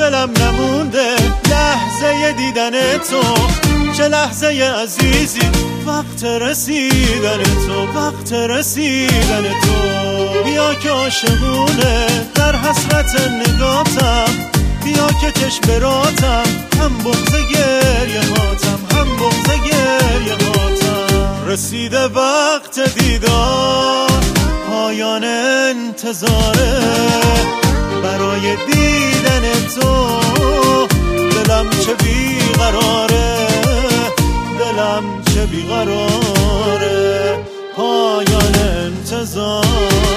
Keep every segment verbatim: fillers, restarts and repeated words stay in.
دلم نمونده لحظه دیدن تو، چه لحظه عزیزی وقت رسیدن تو، وقت رسیدن تو. بیا که عاشقونه در حسرت نگاتم، بیا که چشم براتم، هم بغض گریه هاتم، هم بغض گریه هاتم. رسیده وقت دیدار، پایان انتظاره، برای دیدن تو دلم چه بیقراره، دلم چه بیقراره، پایان انتظاره.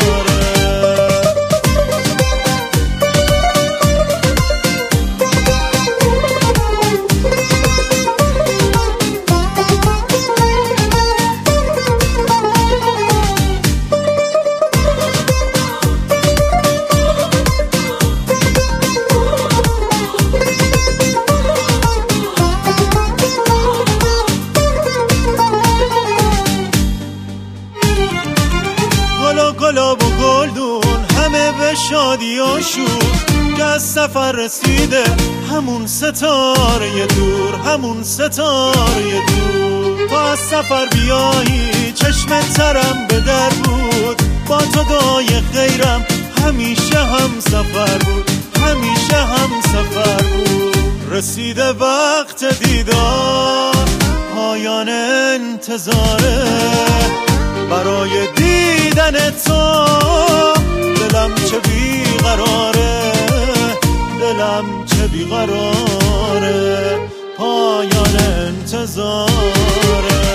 گلاب و گلدون همه به شادی و شور، که از سفر رسیده همون ستاره دور، همون ستاره دور. تو از سفر بیایی چشم ترم به در بود، با تو دعای خیرم همیشه هم سفر بود، همیشه هم سفر بود. رسیده وقت دیدار، پایان انتظاره، برای دیدن تو دلم چه بیقراره، دلم چه بیقراره، پایان انتظاره.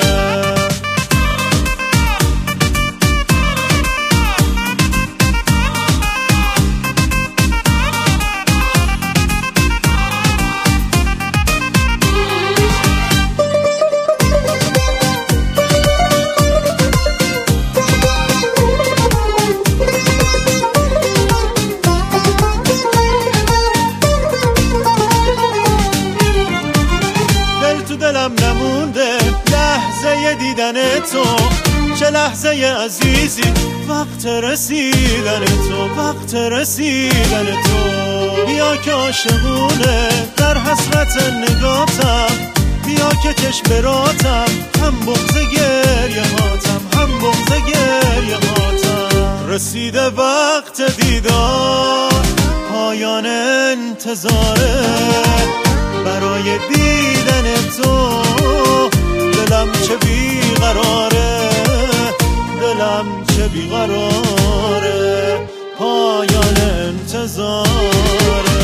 دلم نمونده لحظه دیدن تو، چه لحظه عزیزی وقت رسیدن تو، وقت رسیدن تو. بیا که عاشقونه در حسرت نگاتم، بیا که چشم براتم، هم بغض گریه هاتم، هم بغض گریه هاتم. رسیده وقت دیدار، پایان انتظاره، برای دیدن تو دلم چه بیقراره، دلم چه بیقراره، پایان انتظاره.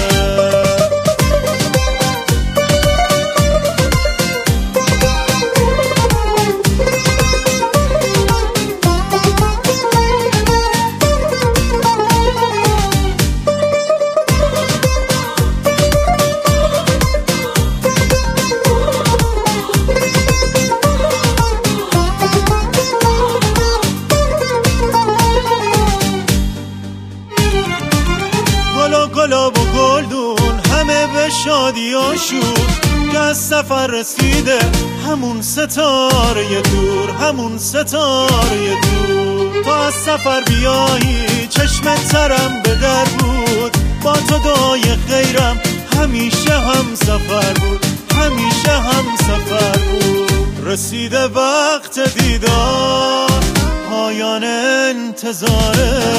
گلاب و گلدون همه به شادی و شور، که از سفر رسیده همون ستاره دور، همون ستاره دور. تو از سفر بیایی چشم ترم به در بود، با تو دعای خیرم همیشه هم سفر بود، همیشه هم سفر بود. رسیده وقت دیدار، پایان انتظاره،